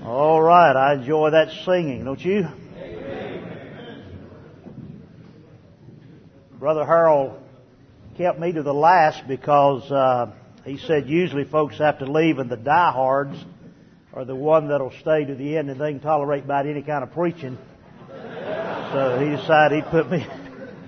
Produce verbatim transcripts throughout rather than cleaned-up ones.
All right, I enjoy that singing, don't you? Amen. Brother Harold kept me to the last because uh, he said usually folks have to leave and the diehards are the one that'll stay to the end and they can tolerate about any kind of preaching. So he decided he'd put me.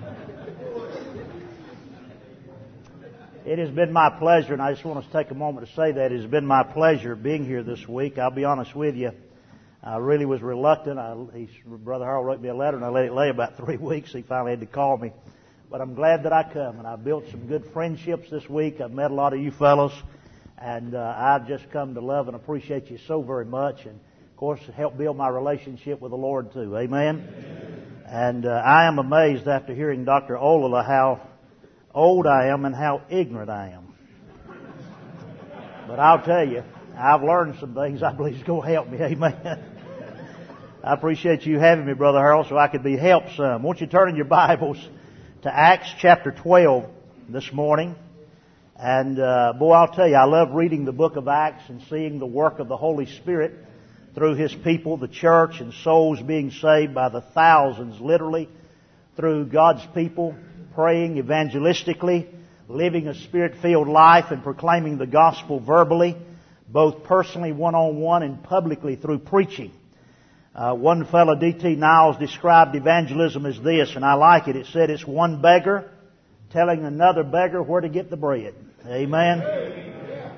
It has been my pleasure, and I just want to take a moment to say that it has been my pleasure being here this week. I'll be honest with you, I really was reluctant. I, he, Brother Harold wrote me a letter, and I let it lay about three weeks. He finally had to call me. But I'm glad that I come, and I've built some good friendships this week. I've met a lot of you fellows, and uh, I've just come to love and appreciate you so very much, and of course help build my relationship with the Lord too. Amen? Amen. And uh, I am amazed after hearing Doctor Olala how old I am and how ignorant I am. But I'll tell you, I've learned some things I believe is going to help me. Amen. I appreciate you having me, Brother Harold, so I could be helped some. Won't you turn in your Bibles to Acts chapter twelve this morning? And uh, boy, I'll tell you, I love reading the book of Acts and seeing the work of the Holy Spirit through His people, the church, and souls being saved by the thousands, literally, through God's people, praying evangelistically, living a Spirit-filled life, and proclaiming the gospel verbally, both personally, one-on-one, and publicly through preaching. Uh, one fellow, D T Niles, described evangelism as this, and I like it. It said it's one beggar telling another beggar where to get the bread. Amen. Amen.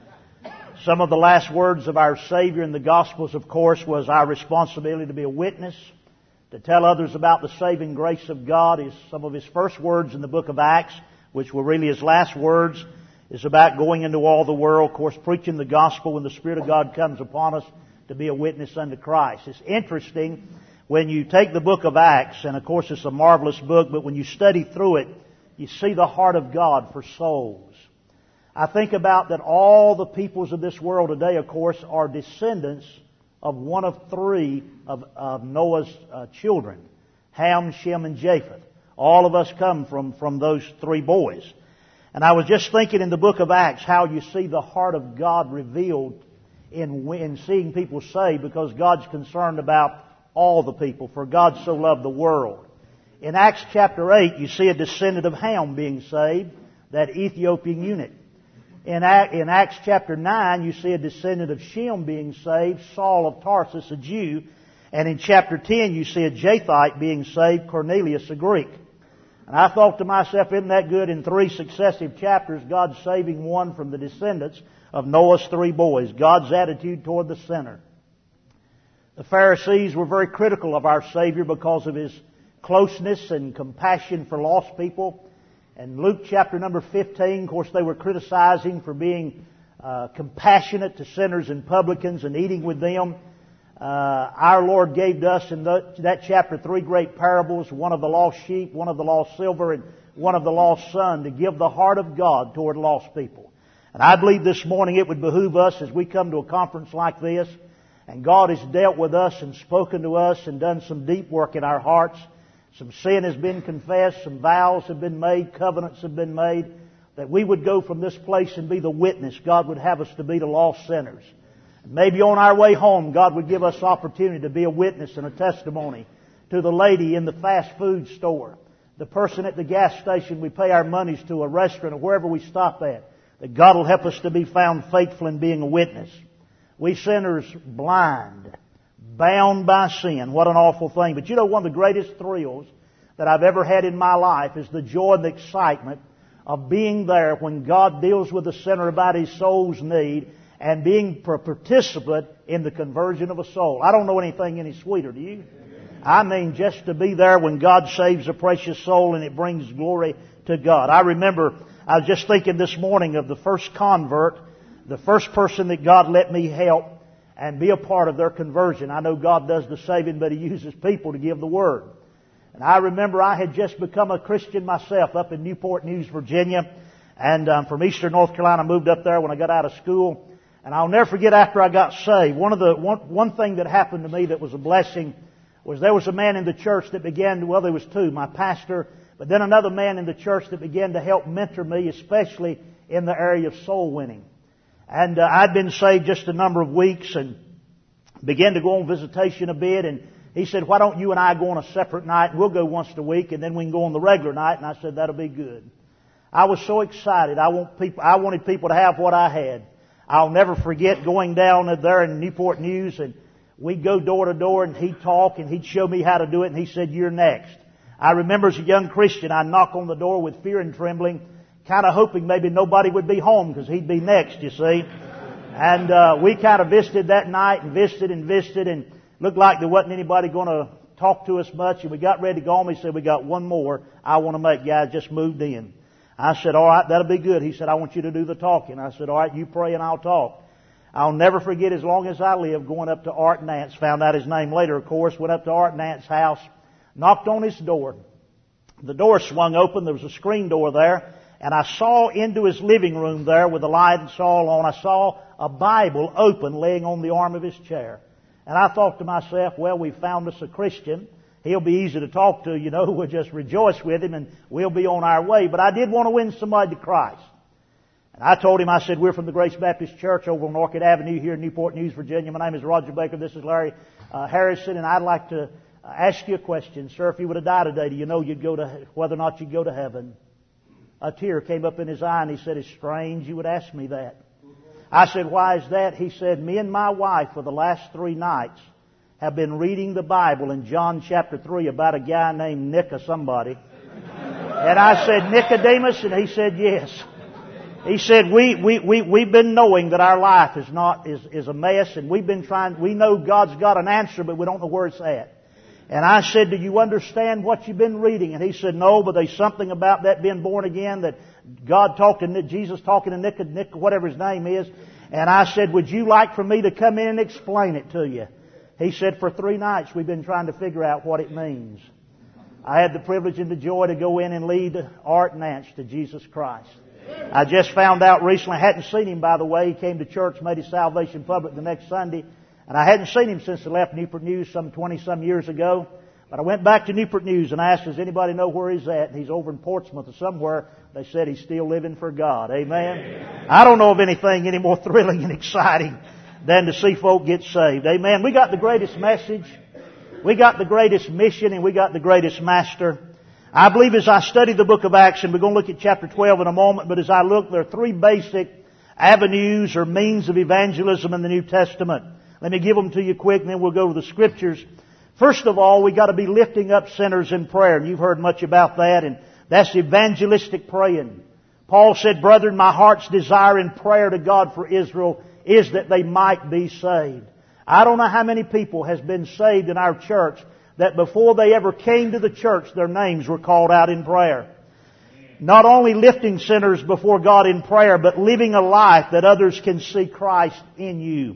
Some of the last words of our Savior in the Gospels, of course, was our responsibility to be a witness, to tell others about the saving grace of God. Is some of His first words in the book of Acts, which were really His last words, is about going into all the world, of course, preaching the gospel when the Spirit of God comes upon us to be a witness unto Christ. It's interesting when you take the book of Acts, and of course it's a marvelous book, but when you study through it, you see the heart of God for souls. I think about that all the peoples of this world today, of course, are descendants of one of three of, of Noah's uh, children, Ham, Shem, and Japheth. All of us come from, from those three boys. And I was just thinking in the book of Acts how you see the heart of God revealed in, in seeing people saved, because God's concerned about all the people, for God so loved the world. In Acts chapter eight, you see a descendant of Ham being saved, that Ethiopian eunuch. In Acts chapter nine, you see a descendant of Shem being saved, Saul of Tarsus, a Jew. And in chapter ten, you see a Japhite being saved, Cornelius, a Greek. And I thought to myself, isn't that good? In three successive chapters, God's saving one from the descendants of Noah's three boys. God's attitude toward the sinner. The Pharisees were very critical of our Savior because of His closeness and compassion for lost people. And Luke chapter number fifteen, of course, they were criticizing for being uh, compassionate to sinners and publicans and eating with them. Uh, our Lord gave us in the, that chapter three great parables, one of the lost sheep, one of the lost silver, and one of the lost son, to give the heart of God toward lost people. And I believe this morning it would behoove us as we come to a conference like this, and God has dealt with us and spoken to us and done some deep work in our hearts. Some sin has been confessed, some vows have been made, covenants have been made, that we would go from this place and be the witness God would have us to be to lost sinners. And maybe on our way home, God would give us opportunity to be a witness and a testimony to the lady in the fast food store, the person at the gas station we pay our monies to, a restaurant, or wherever we stop at, that God will help us to be found faithful in being a witness. We sinners blind, bound by sin. What an awful thing. But you know, one of the greatest thrills that I've ever had in my life is the joy and the excitement of being there when God deals with the sinner about his soul's need and being a participant in the conversion of a soul. I don't know anything any sweeter, do you? I mean, just to be there when God saves a precious soul and it brings glory to God. I remember, I was just thinking this morning of the first convert, the first person that God let me help and be a part of their conversion. I know God does the saving, but He uses people to give the Word. And I remember I had just become a Christian myself up in Newport News, Virginia. And um, from Eastern North Carolina, I moved up there when I got out of school. And I'll never forget after I got saved, one of the one, one thing that happened to me that was a blessing was there was a man in the church that began to, well, there was two, my pastor, but then another man in the church that began to help mentor me, especially in the area of soul winning. And uh, I'd been saved just a number of weeks, and began to go on visitation a bit, and he said, why don't you and I go on a separate night? We'll go once a week, and then we can go on the regular night. And I said, that'll be good. I was so excited. I want people, I wanted people to have what I had. I'll never forget going down there in Newport News, and we'd go door to door, and he'd talk, and he'd show me how to do it, and he said, you're next. I remember as a young Christian, I'd knock on the door with fear and trembling, kind of hoping maybe nobody would be home because he'd be next, you see. And uh, we kind of visited that night and visited and visited, and looked like there wasn't anybody going to talk to us much. And we got ready to go home. He said, we got one more I want to make. Guys, just moved in. I said, all right, that'll be good. He said, I want you to do the talking. I said, all right, you pray and I'll talk. I'll never forget as long as I live going up to Art Nance. Found out his name later, of course. Went up to Art Nance's house. Knocked on his door. The door swung open. There was a screen door there. And I saw into his living room there with the lights all on. I saw a Bible open laying on the arm of his chair. And I thought to myself, well, we found us a Christian. He'll be easy to talk to, you know. We'll just rejoice with him and we'll be on our way. But I did want to win somebody to Christ. And I told him, I said, we're from the Grace Baptist Church over on Orchid Avenue here in Newport News, Virginia. My name is Roger Baker. This is Larry uh, Harrison. And I'd like to uh, ask you a question. Sir, if you were to die today, do you know you'd go to, whether or not you'd go to heaven? A tear came up in his eye and he said, it's strange you would ask me that. I said, why is that? He said, me and my wife for the last three nights have been reading the Bible in John chapter three about a guy named Nick or somebody. And I said, Nicodemus? And he said, yes. He said, we, we, we, we've been knowing that our life is not, is, is a mess, and we've been trying, we know God's got an answer, but we don't know where it's at. And I said, do you understand what you've been reading? And he said, no, but there's something about that being born again that God talked to Jesus talking to Nick, Nick, whatever his name is. And I said, would you like for me to come in and explain it to you? He said, for three nights we've been trying to figure out what it means. I had the privilege and the joy to go in and lead Art Nance to Jesus Christ. I just found out recently, I hadn't seen him by the way. He came to church, made his salvation public the next Sunday. And I hadn't seen him since I left Newport News some twenty-some years ago. But I went back to Newport News and asked, does anybody know where he's at? And he's over in Portsmouth or somewhere. They said he's still living for God. Amen? Amen. I don't know of anything any more thrilling and exciting than to see folk get saved. Amen. We got the greatest message. We got the greatest mission, and we got the greatest master. I believe as I study the book of Acts, and we're going to look at chapter twelve in a moment, but as I look, there are three basic avenues or means of evangelism in the New Testament. Let me give them to you quick, and then we'll go to the Scriptures. First of all, we got to be lifting up sinners in prayer, and you've heard much about that, and that's evangelistic praying. Paul said, brethren, my heart's desire in prayer to God for Israel is that they might be saved. I don't know how many people has been saved in our church that before they ever came to the church, their names were called out in prayer. Not only lifting sinners before God in prayer, but living a life that others can see Christ in you.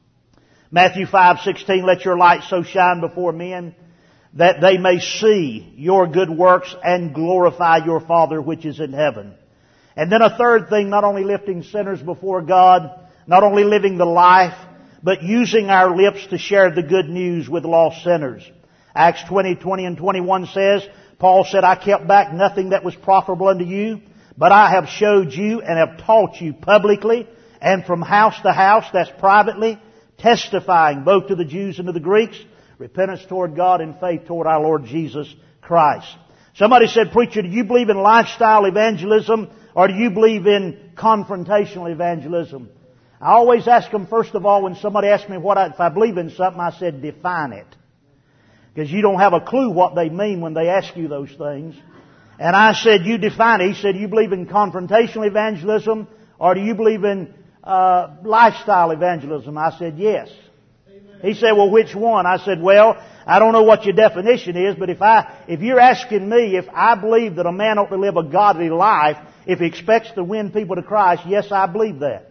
Matthew five sixteen, let your light so shine before men that they may see your good works and glorify your Father which is in heaven. And then a third thing, not only lifting sinners before God, not only living the life, but using our lips to share the good news with lost sinners. Acts twenty, twenty and twenty-one says, Paul said, I kept back nothing that was profitable unto you, but I have showed you and have taught you publicly and from house to house, that's privately, testifying both to the Jews and to the Greeks, repentance toward God and faith toward our Lord Jesus Christ. Somebody said, preacher, do you believe in lifestyle evangelism or do you believe in confrontational evangelism? I always ask them, first of all, when somebody asks me what I, if I believe in something, I said, define it. Because you don't have a clue what they mean when they ask you those things. And I said, you define it. He said, you believe in confrontational evangelism or do you believe in Uh, lifestyle evangelism? I said, yes. Amen. He said, well, which one? I said, well, I don't know what your definition is, but if I, if you're asking me if I believe that a man ought to live a godly life if he expects to win people to Christ, yes, I believe that.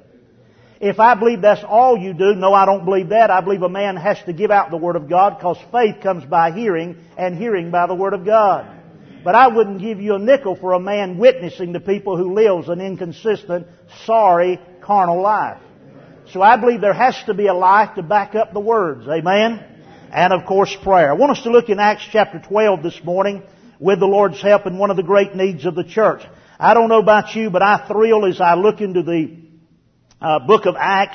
If I believe that's all you do, no, I don't believe that. I believe a man has to give out the Word of God because faith comes by hearing and hearing by the Word of God. But I wouldn't give you a nickel for a man witnessing to people who lives an inconsistent, sorry, carnal life. So I believe there has to be a life to back up the words. Amen? And of course prayer. I want us to look in Acts chapter twelve this morning with the Lord's help in one of the great needs of the church. I don't know about you, but I thrill as I look into the uh, book of Acts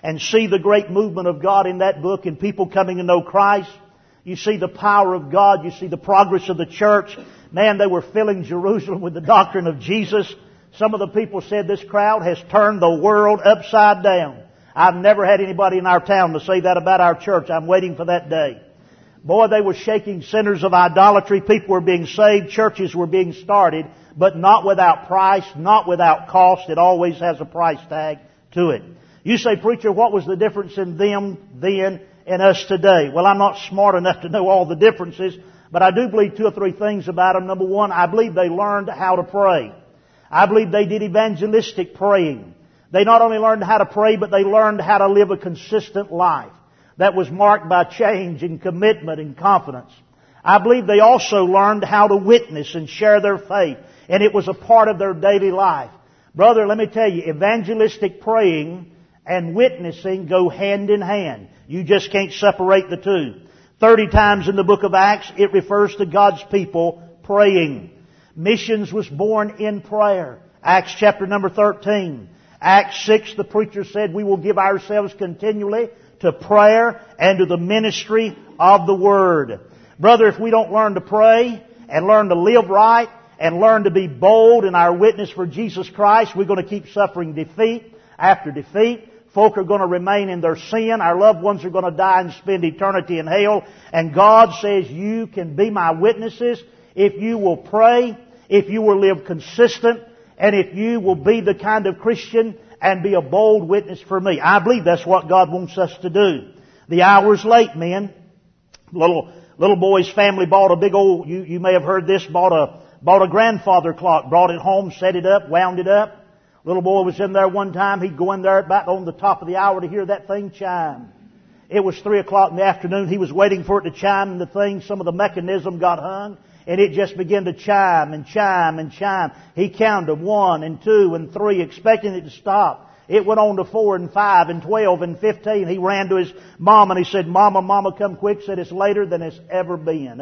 and see the great movement of God in that book and people coming to know Christ. You see the power of God. You see the progress of the church. Man, they were filling Jerusalem with the doctrine of Jesus. Some of the people said this crowd has turned the world upside down. I've never had anybody in our town to say that about our church. I'm waiting for that day. Boy, they were shaking centers of idolatry. People were being saved. Churches were being started, but not without price, not without cost. It always has a price tag to it. You say, preacher, what was the difference in them then and us today? Well, I'm not smart enough to know all the differences, but I do believe two or three things about them. Number one, I believe they learned how to pray. I believe they did evangelistic praying. They not only learned how to pray, but they learned how to live a consistent life that was marked by change and commitment and confidence. I believe they also learned how to witness and share their faith, and it was a part of their daily life. Brother, let me tell you, evangelistic praying and witnessing go hand in hand. You just can't separate the two. Thirty times in the book of Acts, it refers to God's people praying. Missions was born in prayer. Acts chapter number thirteen. Acts six, the preacher said, we will give ourselves continually to prayer and to the ministry of the Word. Brother, if we don't learn to pray and learn to live right and learn to be bold in our witness for Jesus Christ, we're going to keep suffering defeat after defeat. Folk are going to remain in their sin. Our loved ones are going to die and spend eternity in hell. And God says you can be my witnesses if you will pray, if you will live consistent, and if you will be the kind of Christian and be a bold witness for me. I believe that's what God wants us to do. The hour's late, men. Little little boy's family bought a big old, you, you may have heard this, bought a bought a grandfather clock, brought it home, set it up, wound it up. Little boy was in there one time. He'd go in there about on the top of the hour to hear that thing chime. It was three o'clock in the afternoon. He was waiting for it to chime, and the thing, some of the mechanism got hung. And it just began to chime and chime and chime. He counted one and two and three, expecting it to stop. It went on to four and five and twelve and fifteen. He ran to his mom and he said, Mama, Mama, come quick. Said, it's later than it's ever been.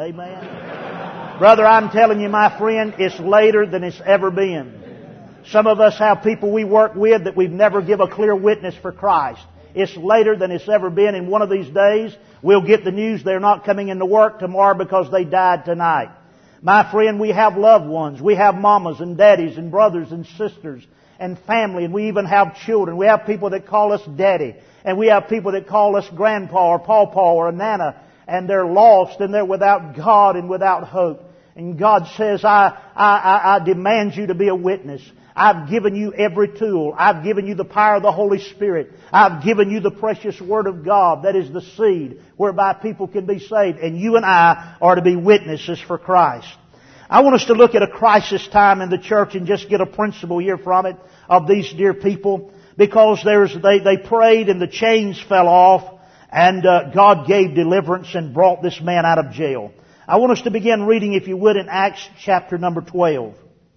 Amen. Brother, I'm telling you, my friend, it's later than it's ever been. Some of us have people we work with that we've never give a clear witness for Christ. It's later than it's ever been. And one of these days, we'll get the news they're not coming into work tomorrow because they died tonight. My friend, we have loved ones. We have mamas and daddies and brothers and sisters and family, and we even have children. We have people that call us daddy, and we have people that call us grandpa or pawpaw or a nana, and they're lost and they're without God and without hope. And God says, I, I, I, I demand you to be a witness. I've given you every tool. I've given you the power of the Holy Spirit. I've given you the precious Word of God. That is the seed whereby people can be saved. And you and I are to be witnesses for Christ. I want us to look at a crisis time in the church and just get a principle here from it of these dear people. Because there's they, they prayed and the chains fell off and uh, God gave deliverance and brought this man out of jail. I want us to begin reading, if you would, in Acts chapter number twelve.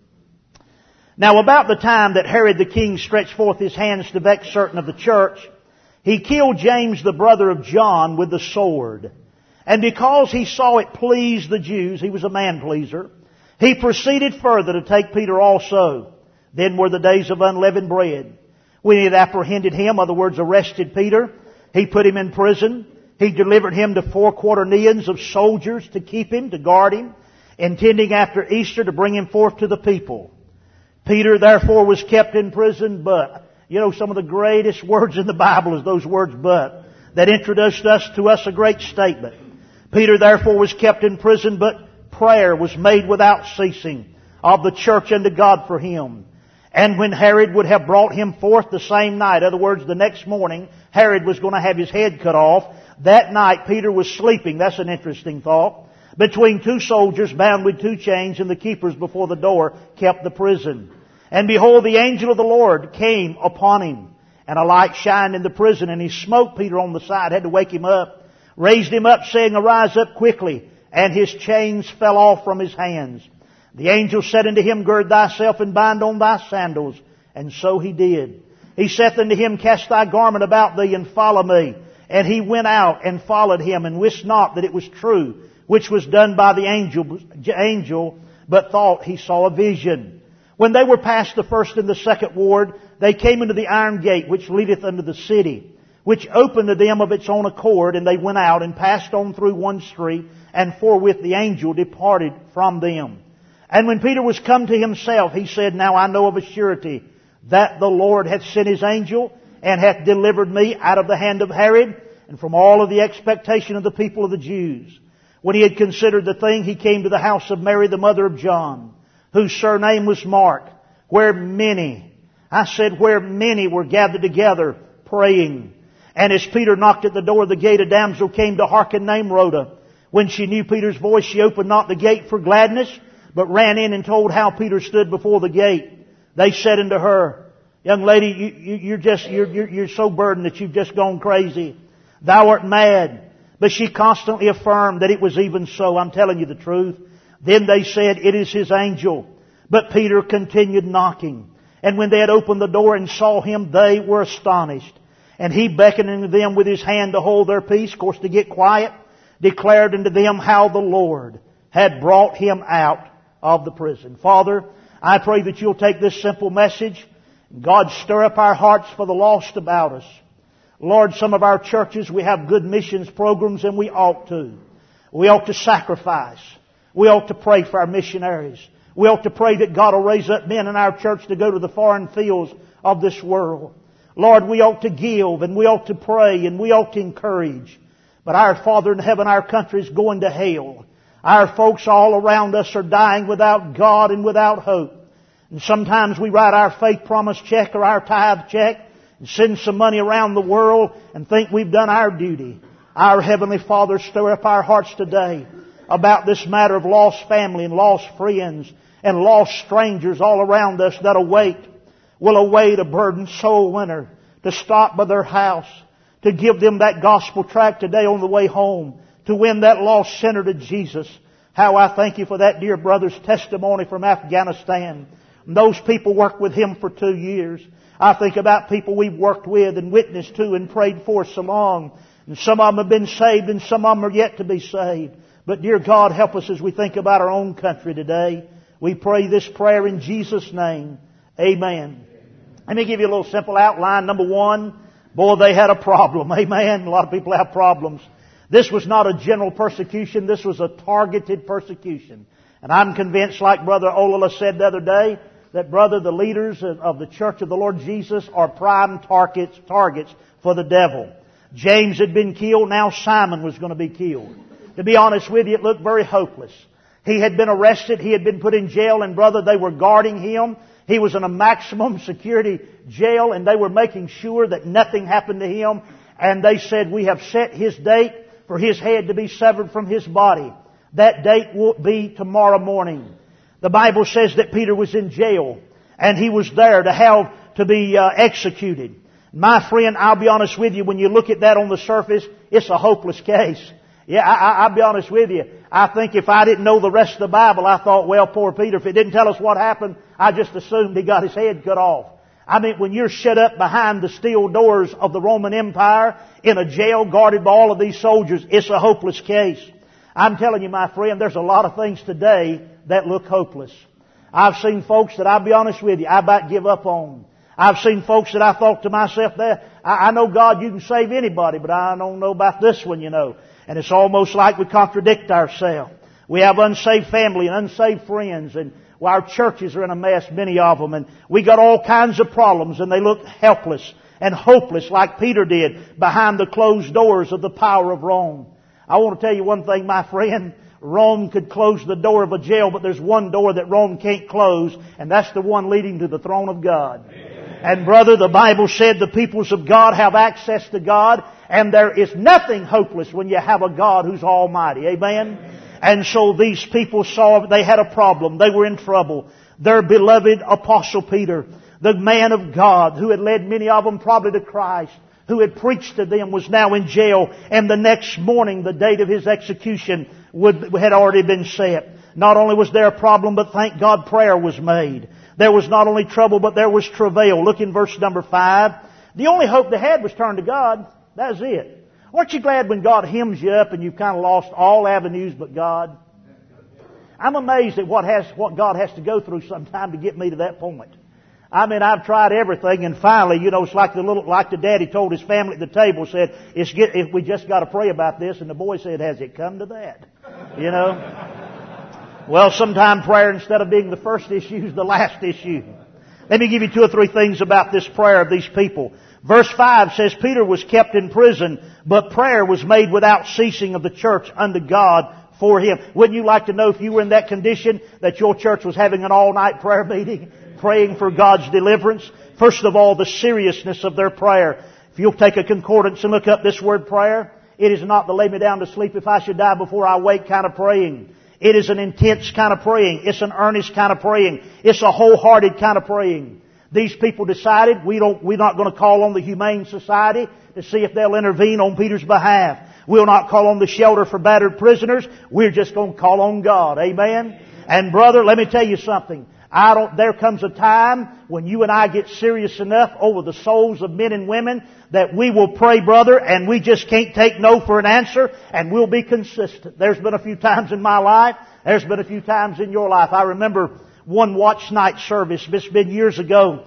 Now about the time that Herod the king stretched forth his hands to vex certain of the church, he killed James the brother of John with the sword. And because he saw it please the Jews, he was a man-pleaser, he proceeded further to take Peter also. Then were the days of unleavened bread. When he had apprehended him, in other words, arrested Peter, he put him in prison. He delivered him to four quaternions of soldiers to keep him, to guard him, intending after Easter to bring him forth to the people. Peter therefore was kept in prison, but, you know, some of the greatest words in the Bible is those words, but, that introduced us to us a great statement. Peter therefore was kept in prison, but prayer was made without ceasing of the church unto God for him. And when Herod would have brought him forth the same night, in other words, the next morning, Herod was going to have his head cut off. That night Peter was sleeping, that's an interesting thought, between two soldiers bound with two chains, and the keepers before the door kept the prison. And behold, the angel of the Lord came upon him, and a light shined in the prison, and he smote Peter on the side, had to wake him up, raised him up, saying, Arise up quickly. And his chains fell off from his hands. The angel said unto him, Gird thyself and bind on thy sandals. And so he did. He saith unto him, Cast thy garment about thee and follow me. And he went out and followed him, and wist not that it was true, which was done by the angel, angel, but thought he saw a vision. When they were past the first and the second ward, they came into the iron gate which leadeth unto the city, which opened to them of its own accord, and they went out and passed on through one street, and forthwith the angel departed from them. And when Peter was come to himself, he said, Now I know of a surety that the Lord hath sent His angel, and hath delivered me out of the hand of Herod, and from all of the expectation of the people of the Jews. When he had considered the thing, he came to the house of Mary, the mother of John, whose surname was Mark, where many, I said, where many were gathered together praying. And as Peter knocked at the door of the gate, a damsel came to hearken named Rhoda. When she knew Peter's voice, she opened not the gate for gladness, but ran in and told how Peter stood before the gate. They said unto her, Young lady, you, you, you're just, you're, you're, you're so burdened that you've just gone crazy. Thou art mad. But she constantly affirmed that it was even so. I'm telling you the truth. Then they said, It is His angel. But Peter continued knocking. And when they had opened the door and saw him, they were astonished. And he, beckoning them with his hand to hold their peace, of course to get quiet, declared unto them how the Lord had brought him out of the prison. Father, I pray that You'll take this simple message. God, stir up our hearts for the lost about us. Lord, some of our churches, we have good missions programs, and we ought to. We ought to sacrifice. We ought to pray for our missionaries. We ought to pray that God will raise up men in our church to go to the foreign fields of this world. Lord, we ought to give, and we ought to pray, and we ought to encourage. But our Father in heaven, our country is going to hell. Our folks all around us are dying without God and without hope. And sometimes we write our faith promise check or our tithe check and send some money around the world and think we've done our duty. Our Heavenly Father, stir up our hearts today about this matter of lost family and lost friends and lost strangers all around us that await, will await a burdened soul winner to stop by their house, to give them that gospel tract today on the way home, to win that lost sinner to Jesus. How I thank You for that dear brother's testimony from Afghanistan. Those people worked with him for two years. I think about people we've worked with and witnessed to and prayed for so long. And some of them have been saved and some of them are yet to be saved. But dear God, help us as we think about our own country today. We pray this prayer in Jesus' name. Amen. Let me give you a little simple outline. Number one, boy, they had a problem. Amen. A lot of people have problems. This was not a general persecution. This was a targeted persecution. And I'm convinced, like Brother Olala said the other day, that, brother, the leaders of the Church of the Lord Jesus are prime targets, targets for the devil. James had been killed. Now Simon was going to be killed. To be honest with you, it looked very hopeless. He had been arrested. He had been put in jail. And, brother, they were guarding him. He was in a maximum security jail. And they were making sure that nothing happened to him. And they said, we have set his date for his head to be severed from his body. That date will be tomorrow morning. The Bible says that Peter was in jail, and he was there to have to be uh, executed. My friend, I'll be honest with you, when you look at that on the surface, it's a hopeless case. Yeah, I, I, I'll be honest with you. I think if I didn't know the rest of the Bible, I thought, well, poor Peter, if it didn't tell us what happened, I just assumed he got his head cut off. I mean, when you're shut up behind the steel doors of the Roman Empire in a jail guarded by all of these soldiers, it's a hopeless case. I'm telling you, my friend, there's a lot of things today that look hopeless. I've seen folks that, I'll be honest with you, I about give up on. I've seen folks that I thought to myself, there, I, I know, God, You can save anybody, but I don't know about this one, you know. And it's almost like we contradict ourselves. We have unsaved family and unsaved friends, and well, our churches are in a mess, many of them, and we got all kinds of problems, and they look helpless and hopeless like Peter did behind the closed doors of the power of Rome. I want to tell you one thing, my friend. Rome could close the door of a jail, but there's one door that Rome can't close, and that's the one leading to the throne of God. Amen. And brother, the Bible said the peoples of God have access to God, and there is nothing hopeless when you have a God who's almighty. Amen? Amen. And so these people saw they had a problem. They were in trouble. Their beloved Apostle Peter, the man of God who had led many of them probably to Christ, who had preached to them, was now in jail. And the next morning, the date of his execution would, had already been set. Not only was there a problem, but thank God prayer was made. There was not only trouble, but there was travail. Look in verse number five. The only hope they had was turned to God. That was it. Aren't you glad when God hems you up and you've kind of lost all avenues but God? I'm amazed at what has what God has to go through sometime to get me to that point. I mean, I've tried everything, and finally, you know, it's like the little, like the daddy told his family at the table, said, "It's get, if we just got to pray about this," and the boy said, "Has it come to that?" You know. Well, sometime prayer, instead of being the first issue, is the last issue. Let me give you two or three things about this prayer of these people. Verse five says, Peter was kept in prison, but prayer was made without ceasing of the church unto God for him. Wouldn't you like to know, if you were in that condition, that your church was having an all-night prayer meeting, praying for God's deliverance? First of all, the seriousness of their prayer. If you'll take a concordance and look up this word prayer, it is not the lay me down to sleep if I should die before I wake kind of praying. It is an intense kind of praying. It's an earnest kind of praying. It's a wholehearted kind of praying. These people decided we don't, we're not going to call on the Humane Society to see if they'll intervene on Peter's behalf. We'll not call on the shelter for battered prisoners. We're just going to call on God. Amen? And brother, let me tell you something. I don't, there comes a time when you and I get serious enough over the souls of men and women that we will pray, brother, and we just can't take no for an answer, and we'll be consistent. There's been a few times in my life. There's been a few times in your life. I remember one watch night service. It's been years ago.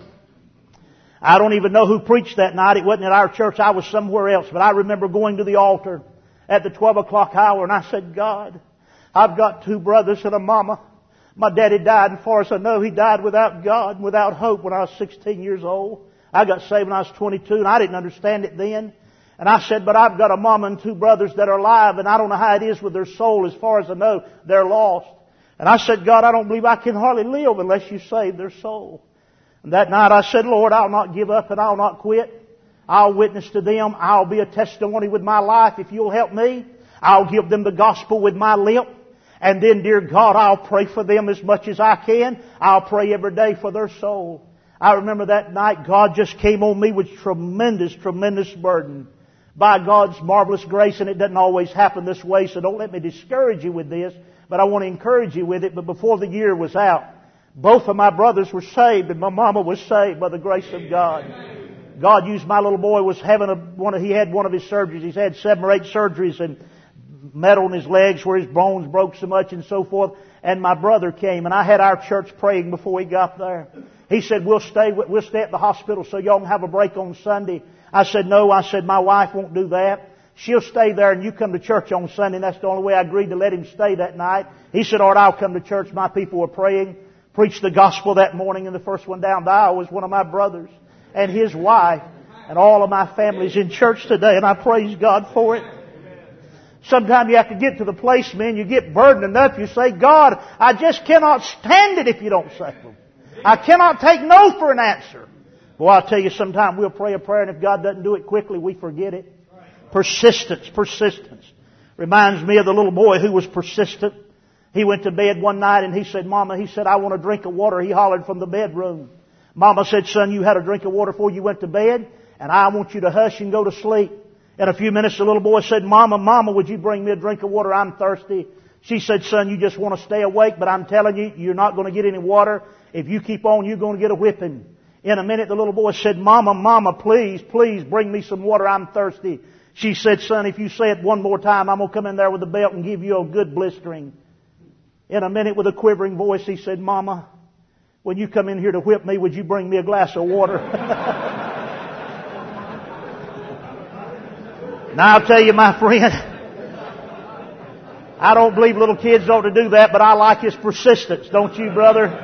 I don't even know who preached that night. It wasn't at our church. I was somewhere else. But I remember going to the altar at the twelve o'clock hour, and I said, God, I've got two brothers and a mama. My daddy died, and as far as I know, he died without God and without hope when I was sixteen years old. I got saved when I was twenty-two, and I didn't understand it then. And I said, but I've got a mama and two brothers that are alive, and I don't know how it is with their soul. As far as I know, they're lost. And I said, God, I don't believe I can hardly live unless you save their soul. And that night I said, Lord, I'll not give up and I'll not quit. I'll witness to them. I'll be a testimony with my life if you'll help me. I'll give them the gospel with my lip. And then, dear God, I'll pray for them as much as I can. I'll pray every day for their soul. I remember that night God just came on me with tremendous, tremendous burden. By God's marvelous grace, and it doesn't always happen this way, so don't let me discourage you with this, but I want to encourage you with it. But before the year was out, both of my brothers were saved, and my mama was saved by the grace of God. God used my little boy, was having a, one of, he had one of his surgeries. He's had seven or eight surgeries, and metal in his legs where his bones broke so much and so forth. And my brother came, and I had our church praying before he got there. He said, we'll stay, we'll stay at the hospital so y'all can have a break on Sunday. I said, no. I said, my wife won't do that. She'll stay there and you come to church on Sunday. And that's the only way I agreed to let him stay that night. He said, all right, I'll come to church. My people were praying, preached the gospel that morning, and the first one down the aisle was one of my brothers and his wife, and all of my family's in church today, and I praise God for it. Sometimes you have to get to the place, man, you get burdened enough, you say, God, I just cannot stand it if you don't save them. I cannot take no for an answer. Well, I'll tell you, sometime we'll pray a prayer, and if God doesn't do it quickly, we forget it. Persistence, persistence. Reminds me of the little boy who was persistent. He went to bed one night and he said, Mama, he said, I want a drink of water. He hollered from the bedroom. Mama said, son, you had a drink of water before you went to bed, and I want you to hush and go to sleep. In a few minutes, the little boy said, Mama, Mama, would you bring me a drink of water? I'm thirsty. She said, son, you just want to stay awake, but I'm telling you, you're not going to get any water. If you keep on, you're going to get a whipping. In a minute, the little boy said, Mama, Mama, please, please bring me some water. I'm thirsty. She said, son, if you say it one more time, I'm going to come in there with a belt and give you a good blistering. In a minute, with a quivering voice, he said, Mama, when you come in here to whip me, would you bring me a glass of water? Now, I'll tell you, my friend, I don't believe little kids ought to do that, but I like his persistence. Don't you, brother?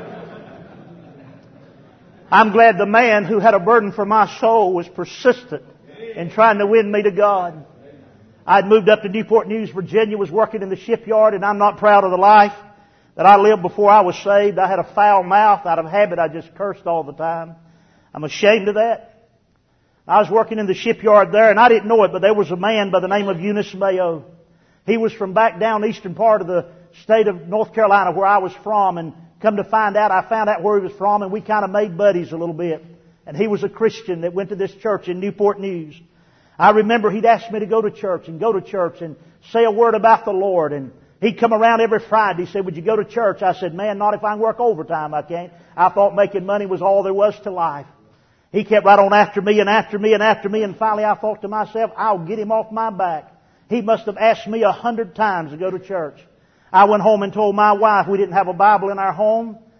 I'm glad the man who had a burden for my soul was persistent in trying to win me to God. I'd moved up to Newport News, Virginia, was working in the shipyard, and I'm not proud of the life that I lived before I was saved. I had a foul mouth. Out of habit, I just cursed all the time. I'm ashamed of that. I was working in the shipyard there, and I didn't know it, but there was a man by the name of Eunice Mayo. He was from back down the eastern part of the state of North Carolina where I was from, and come to find out, I found out where he was from, and we kind of made buddies a little bit. And he was a Christian that went to this church in Newport News. I remember he'd asked me to go to church and go to church and say a word about the Lord. And he'd come around every Friday. He said, would you go to church? I said, man, not if I can work overtime, I can't. I thought making money was all there was to life. He kept right on after me and after me and after me. And finally I thought to myself, I'll get him off my back. He must have asked me a hundred times to go to church. I went home and told my wife we didn't have a Bible in our home.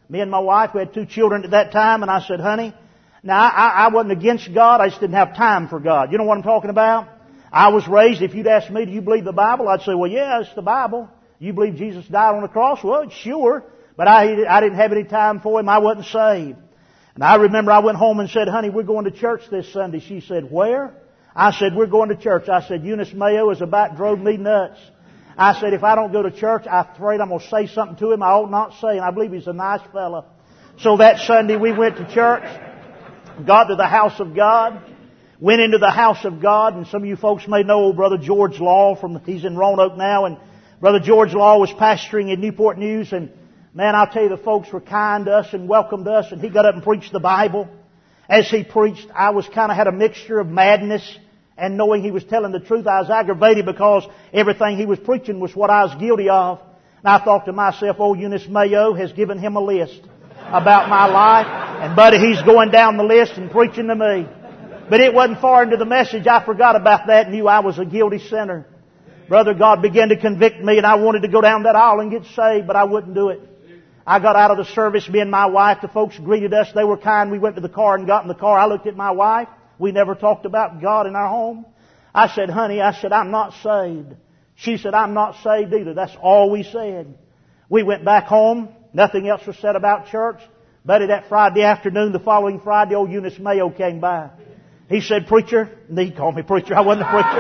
Me and my wife, we had two children at that time, and I said, honey, now I, I wasn't against God, I just didn't have time for God. You know what I'm talking about? I was raised, if you'd ask me, do you believe the Bible? I'd say, well, yeah, it's the Bible. You believe Jesus died on the cross? Well, sure. But I, I didn't have any time for Him. I wasn't saved. And I remember I went home and said, honey, we're going to church this Sunday. She said, where? I said, we're going to church. I said, Eunice Mayo has about drove me nuts. I said, if I don't go to church, I'm afraid I'm going to say something to him I ought not say. And I believe he's a nice fella. So that Sunday we went to church, got to the house of God, went into the house of God. And some of you folks may know old Brother George Law from, he's in Roanoke now. And Brother George Law was pastoring in Newport News. And man, I'll tell you, the folks were kind to us and welcomed us. And he got up and preached the Bible. As he preached, I was kind of had a mixture of madness and knowing he was telling the truth. I was aggravated because everything he was preaching was what I was guilty of. And I thought to myself, oh, Eunice Mayo has given him a list about my life. And buddy, he's going down the list and preaching to me. But it wasn't far into the message. I forgot about that and knew I was a guilty sinner. Brother, God began to convict me and I wanted to go down that aisle and get saved, but I wouldn't do it. I got out of the service, me and my wife, the folks greeted us. They were kind. We went to the car and got in the car. I looked at my wife. We never talked about God in our home. I said, honey, I said, I'm not saved. She said, I'm not saved either. That's all we said. We went back home. Nothing else was said about church. Buddy, that Friday afternoon, the following Friday, old Eunice Mayo came by. He said, preacher. And he called me preacher. I wasn't a preacher.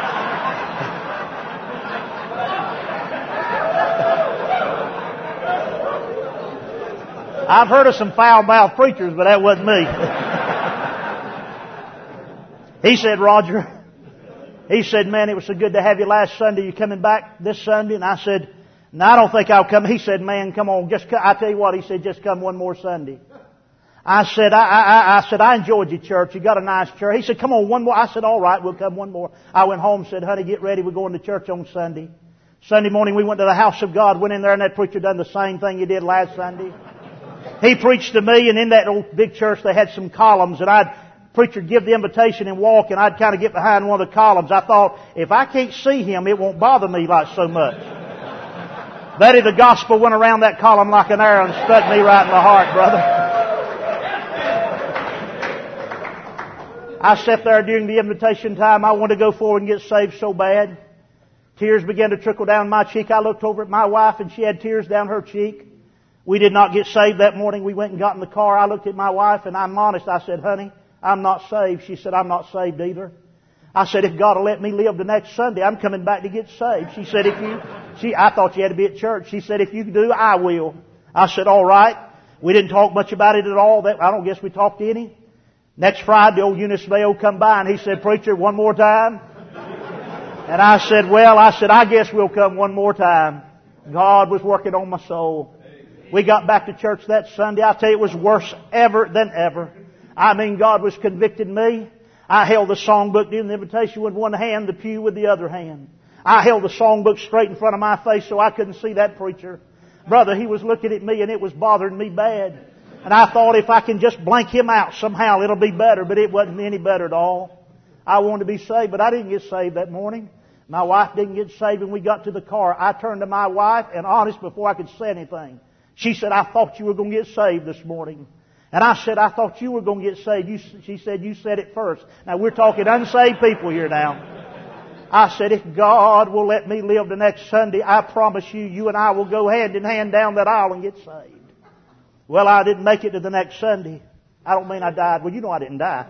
I've heard of some foul-mouthed preachers, but that wasn't me. He said, Roger, he said, man, it was so good to have you last Sunday. You coming back this Sunday? And I said, no, I don't think I'll come. He said, man, come on. Just come. I tell you what, he said, just come one more Sunday. I said, I, I, I said, I enjoyed your church. You got a nice church. He said, come on, one more. I said, all right, we'll come one more. I went home and said, honey, get ready. We're going to church on Sunday. Sunday morning, we went to the house of God, went in there, and that preacher done the same thing he did last Sunday. He preached to me, and in that old big church, they had some columns, and I'd preacher give the invitation and walk, and I'd kind of get behind one of the columns. I thought, if I can't see him, it won't bother me like so much. Buddy, the gospel went around that column like an arrow and stuck me right in the heart, brother. I sat there during the invitation time. I wanted to go forward and get saved so bad. Tears began to trickle down my cheek. I looked over at my wife, and she had tears down her cheek. We did not get saved that morning. We went and got in the car. I looked at my wife, and I'm honest. I said, honey, I'm not saved. She said, I'm not saved either. I said, if God will let me live the next Sunday, I'm coming back to get saved. She said, if you, she, I thought you had to be at church. She said, if you do, I will. I said, all right. We didn't talk much about it at all. That, I don't guess we talked any. Next Friday, old Eunice Mayo come by and he said, preacher, one more time. And I said, well, I said, I guess we'll come one more time. God was working on my soul. We got back to church that Sunday. I tell you, it was worse ever than ever. I mean, God was convicting me. I held the songbook during the invitation with one hand, the pew with the other hand. I held the songbook straight in front of my face so I couldn't see that preacher. Brother, he was looking at me and it was bothering me bad. And I thought if I can just blank him out somehow, it'll be better. But it wasn't any better at all. I wanted to be saved, but I didn't get saved that morning. My wife didn't get saved. When we got to the car, I turned to my wife, and honest, before I could say anything, she said, I thought you were going to get saved this morning. And I said, I thought you were going to get saved. You, she said, you said it first. Now, we're talking unsaved people here now. I said, if God will let me live the next Sunday, I promise you, you and I will go hand in hand down that aisle and get saved. Well, I didn't make it to the next Sunday. I don't mean I died. Well, you know I didn't die.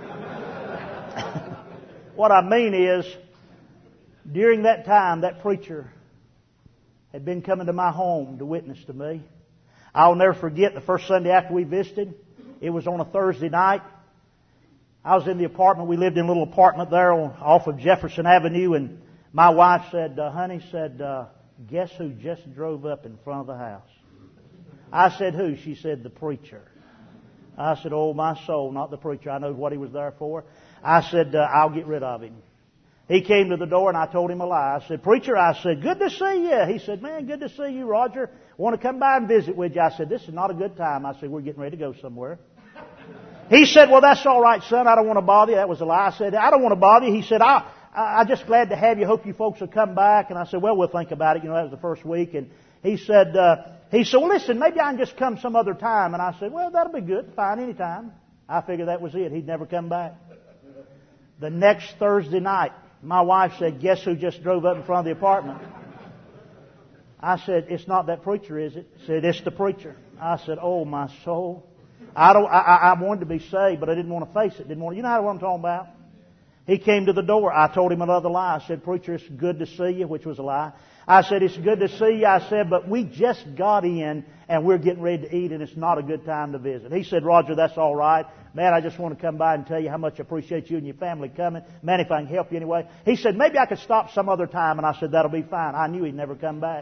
What I mean is, during that time, that preacher had been coming to my home to witness to me. I'll never forget the first Sunday after we visited. It was on a Thursday night. I was in the apartment. We lived in a little apartment there on, off of Jefferson Avenue, and my wife said, uh, honey, said, uh, guess who just drove up in front of the house? I said, who? She said, the preacher. I said, oh, my soul, not the preacher. I know what he was there for. I said, uh, I'll get rid of him. He came to the door and I told him a lie. I said, preacher, I said, good to see you. He said, man, good to see you, Roger. Want to come by and visit with you. I said, this is not a good time. I said, we're getting ready to go somewhere. He said, well, that's all right, son. I don't want to bother you. That was a lie. I said, I don't want to bother you. He said, I, I, I'm just glad to have you. Hope you folks will come back. And I said, well, we'll think about it. You know, that was the first week. And he said, uh, He said, well, listen, maybe I can just come some other time. And I said, well, that'll be good. Fine, anytime. I figured that was it. He'd never come back. The next Thursday night, my wife said, guess who just drove up in front of the apartment? I said, it's not that preacher, is it? She said, it's the preacher. I said, oh, my soul. I don't. I, I wanted to be saved, but I didn't want to face it. Didn't want. You know what I'm talking about? He came to the door. I told him another lie. I said, preacher, it's good to see you, which was a lie. I said, it's good to see you. I said, but we just got in and we're getting ready to eat and it's not a good time to visit. He said, Roger, that's all right. Man, I just want to come by and tell you how much I appreciate you and your family coming. Man, if I can help you anyway. He said, maybe I could stop some other time. And I said, that'll be fine. I knew he'd never come back.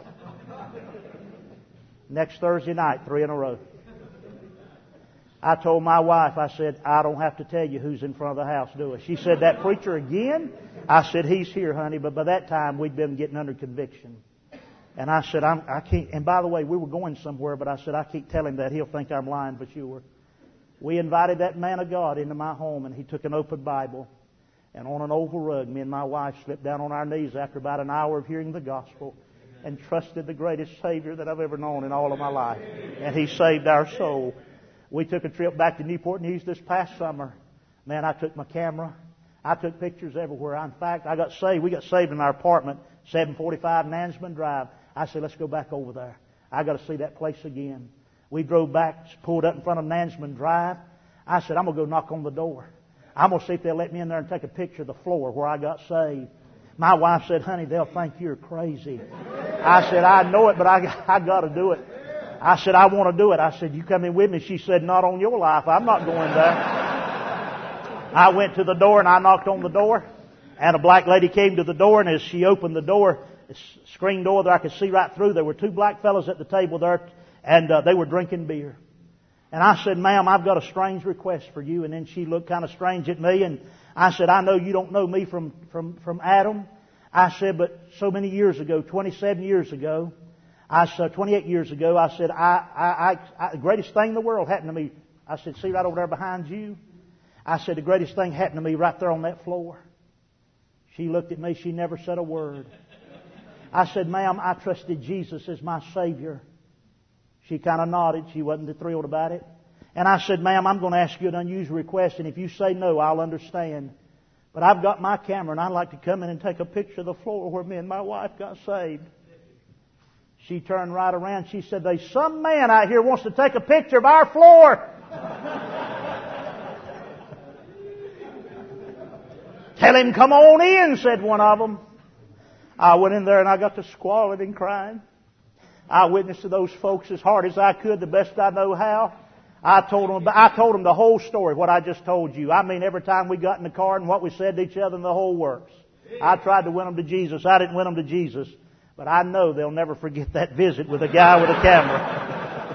Next Thursday night, three in a row. I told my wife, I said, I don't have to tell you who's in front of the house, do I? She said, that preacher again? I said, he's here, honey. But by that time, we'd been getting under conviction. And I said, I'm, I can't, and by the way, we were going somewhere, but I said, I can't tell him that. He'll think I'm lying for sure. We invited that man of God into my home, and he took an open Bible. And on an oval rug, me and my wife slipped down on our knees after about an hour of hearing the gospel and trusted the greatest Savior that I've ever known in all of my life. And He saved our soul. We took a trip back to Newport News this past summer. Man, I took my camera. I took pictures everywhere. In fact, I got saved. We got saved in our apartment, seven forty-five Nansman Drive. I said, let's go back over there. I got to see that place again. We drove back, pulled up in front of Nansman Drive. I said, I'm going to go knock on the door. I'm going to see if they'll let me in there and take a picture of the floor where I got saved. My wife said, honey, they'll think you're crazy. I said, I know it, but I, I got to do it. I said, I want to do it. I said, you come in with me? She said, not on your life. I'm not going there. I went to the door and I knocked on the door. And a black lady came to the door, and as she opened the door, the screen door that I could see right through, there were two black fellows at the table there, and uh, they were drinking beer. And I said, ma'am, I've got a strange request for you. And then she looked kind of strange at me, and I said, I know you don't know me from, from, from Adam. I said, but so many years ago, twenty-seven years ago, I said, twenty-eight years ago, I said, I, I, I, the greatest thing in the world happened to me. I said, see right over there behind you? I said, the greatest thing happened to me right there on that floor. She looked at me. She never said a word. I said, ma'am, I trusted Jesus as my Savior. She kind of nodded. She wasn't thrilled about it. And I said, ma'am, I'm going to ask you an unusual request, and if you say no, I'll understand. But I've got my camera, and I'd like to come in and take a picture of the floor where me and my wife got saved. She turned right around. She said, there's some man out here wants to take a picture of our floor. Tell him come on in, said one of them. I went in there and I got to squalling and crying. I witnessed to those folks as hard as I could, the best I know how. I told them, I told them the whole story, what I just told you. I mean, every time we got in the car and what we said to each other and the whole works. I tried to win them to Jesus. I didn't win them to Jesus. But I know they'll never forget that visit with a guy with a camera.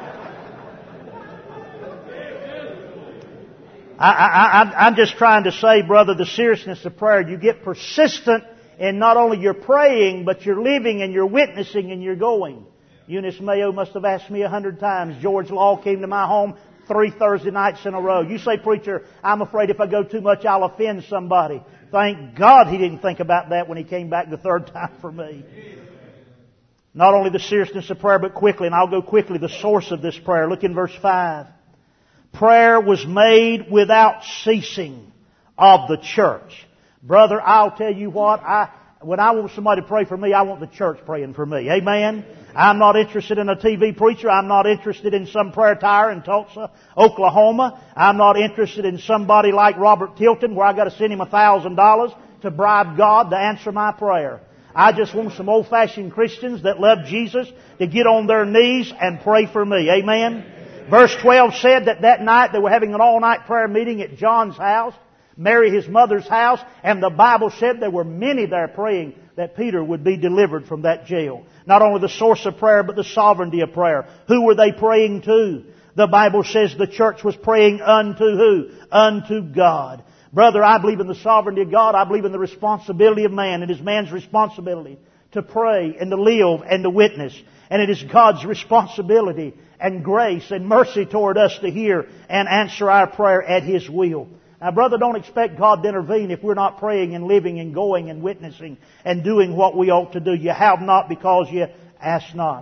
I, I, I, I'm just trying to say, brother, the seriousness of prayer. You get persistent in not only your praying, but you're living and you're witnessing and you're going. Eunice Mayo must have asked me a hundred times. George Law came to my home three Thursday nights in a row. You say, preacher, I'm afraid if I go too much, I'll offend somebody. Thank God he didn't think about that when he came back the third time for me. Not only the seriousness of prayer, but quickly, and I'll go quickly, the source of this prayer. Look in verse five. Prayer was made without ceasing of the church. Brother, I'll tell you what, I, when I want somebody to pray for me, I want the church praying for me. Amen? I'm not interested in a T V preacher. I'm not interested in some prayer tower in Tulsa, Oklahoma. I'm not interested in somebody like Robert Tilton where I got to send him a thousand dollars to bribe God to answer my prayer. I just want some old-fashioned Christians that love Jesus to get on their knees and pray for me. Amen? Verse twelve said that that night they were having an all-night prayer meeting at John's house, Mary his mother's house, and the Bible said there were many there praying that Peter would be delivered from that jail. Not only the source of prayer, but the sovereignty of prayer. Who were they praying to? The Bible says the church was praying unto who? Unto God. Brother, I believe in the sovereignty of God. I believe in the responsibility of man. It is man's responsibility to pray and to live and to witness. And it is God's responsibility and grace and mercy toward us to hear and answer our prayer at His will. Now, brother, don't expect God to intervene if we're not praying and living and going and witnessing and doing what we ought to do. You have not because you ask not.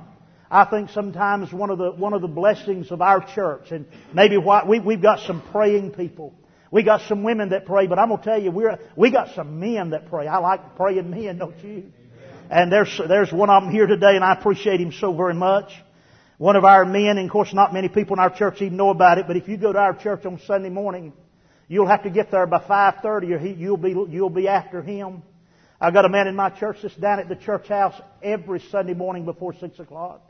I think sometimes one of the one of the blessings of our church, and maybe why we we've got some praying people. We got some women that pray, but I'm gonna tell you, we're we got some men that pray. I like praying men, don't you? And there's there's one of them here today, and I appreciate him so very much. One of our men, and of course not many people in our church even know about it, but if you go to our church on Sunday morning, you'll have to get there by five thirty, or he, you'll be you'll be after him. I've got a man in my church that's down at the church house every Sunday morning before six o'clock.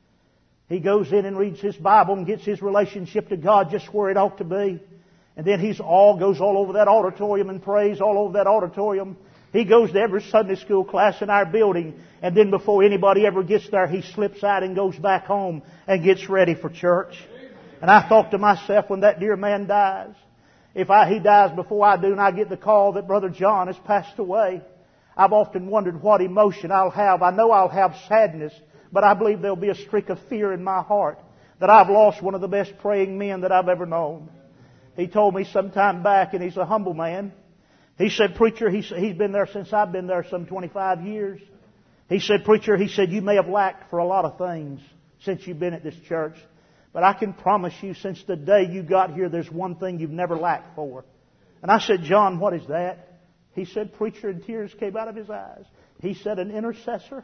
He goes in and reads his Bible and gets his relationship to God just where it ought to be. And then he's all goes all over that auditorium and prays all over that auditorium. He goes to every Sunday school class in our building, and then before anybody ever gets there, he slips out and goes back home and gets ready for church. And I thought to myself, when that dear man dies, if I, he dies before I do and I get the call that Brother John has passed away, I've often wondered what emotion I'll have. I know I'll have sadness, but I believe there'll be a streak of fear in my heart that I've lost one of the best praying men that I've ever known. He told me some time back, and he's a humble man. He said, preacher, he's, he's been there since I've been there some twenty-five years. He said, preacher, he said, you may have lacked for a lot of things since you've been at this church. But I can promise you, since the day you got here, there's one thing you've never lacked for. And I said, John, what is that? He said, preacher, and tears came out of his eyes. He said, an intercessor.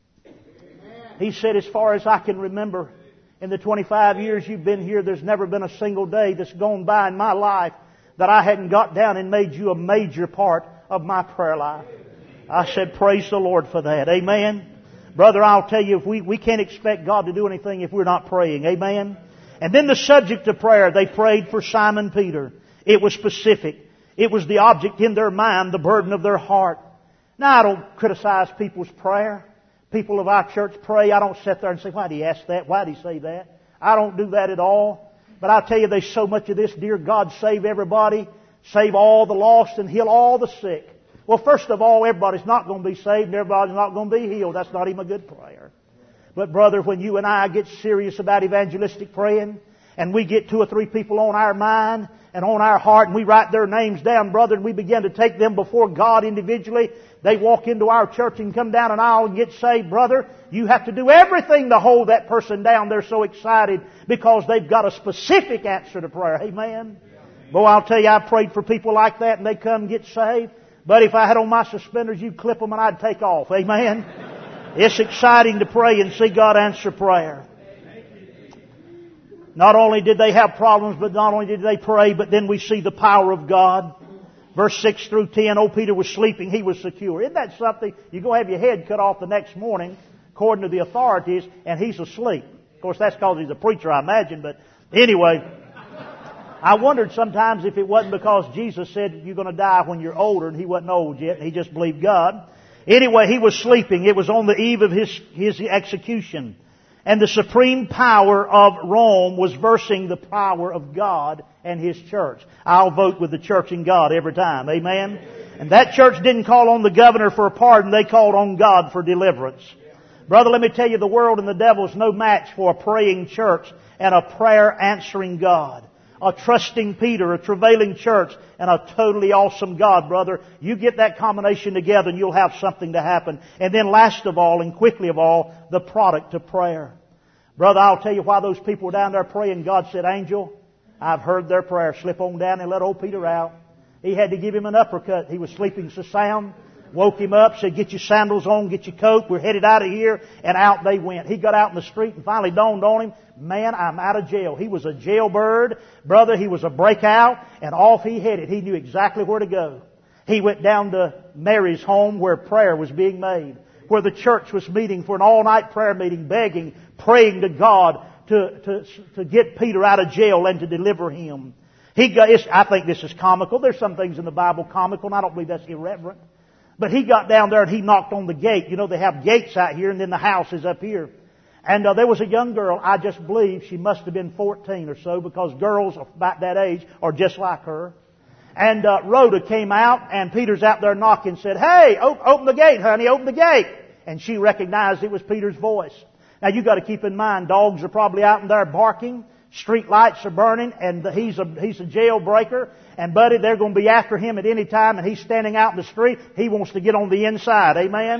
Amen. He said, as far as I can remember, in the twenty-five years you've been here, there's never been a single day that's gone by in my life that I hadn't got down and made you a major part of my prayer life. I said, praise the Lord for that. Amen. Brother, I'll tell you, if we, we can't expect God to do anything if we're not praying. Amen. And then the subject of prayer, they prayed for Simon Peter. It was specific. It was the object in their mind, the burden of their heart. Now, I don't criticize people's prayer. People of our church pray. I don't sit there and say, why did he ask that? Why did he say that? I don't do that at all. But I tell you, there's so much of this, dear God, save everybody, save all the lost, and heal all the sick. Well, first of all, everybody's not going to be saved, and everybody's not going to be healed. That's not even a good prayer. But brother, when you and I get serious about evangelistic praying, and we get two or three people on our mind and on our heart, and we write their names down, brother, and we begin to take them before God individually, they walk into our church and come down an aisle and get saved, brother, you have to do everything to hold that person down. They're so excited because they've got a specific answer to prayer. Amen? Boy, I'll tell you, I prayed for people like that and they come get saved. But if I had on my suspenders, you'd clip them and I'd take off. Amen? It's exciting to pray and see God answer prayer. Not only did they have problems, but not only did they pray, but then we see the power of God. Verse six through ten, old Peter was sleeping, he was secure. Isn't that something? You go have your head cut off the next morning, according to the authorities, and he's asleep. Of course, that's because he's a preacher, I imagine, but anyway, I wondered sometimes if it wasn't because Jesus said you're going to die when you're older, and he wasn't old yet, and he just believed God. Anyway, he was sleeping. It was on the eve of his, his execution. And the supreme power of Rome was versing the power of God and His church. I'll vote with the church and God every time. Amen? And that church didn't call on the governor for a pardon. They called on God for deliverance. Brother, let me tell you, the world and the devil is no match for a praying church and a prayer answering God. A trusting Peter, a travailing church, and a totally awesome God, brother. You get that combination together and you'll have something to happen. And then last of all, and quickly of all, the product of prayer. Brother, I'll tell you why those people were down there praying. God said, Angel, I've heard their prayer. Slip on down and let old Peter out. He had to give him an uppercut. He was sleeping so sound. Woke him up, said, get your sandals on, get your coat. We're headed out of here. And out they went. He got out in the street and finally dawned on him, man, I'm out of jail. He was a jailbird. Brother, he was a breakout. And off he headed. He knew exactly where to go. He went down to Mary's home where prayer was being made. Where the church was meeting for an all-night prayer meeting, begging, praying to God to, to, to get Peter out of jail and to deliver him. He got, it's, I think this is comical. There's some things in the Bible comical, and I don't believe that's irreverent. But he got down there and he knocked on the gate. You know, they have gates out here and then the house is up here. And uh, there was a young girl, I just believe she must have been fourteen or so, because girls about that age are just like her. And uh, Rhoda came out, and Peter's out there knocking, said, hey, op- open the gate, honey, open the gate. And she recognized it was Peter's voice. Now you got to keep in mind, dogs are probably out in there barking, street lights are burning, and he's a he's a jailbreaker. And buddy, they're going to be after him at any time, and he's standing out in the street. He wants to get on the inside. Amen.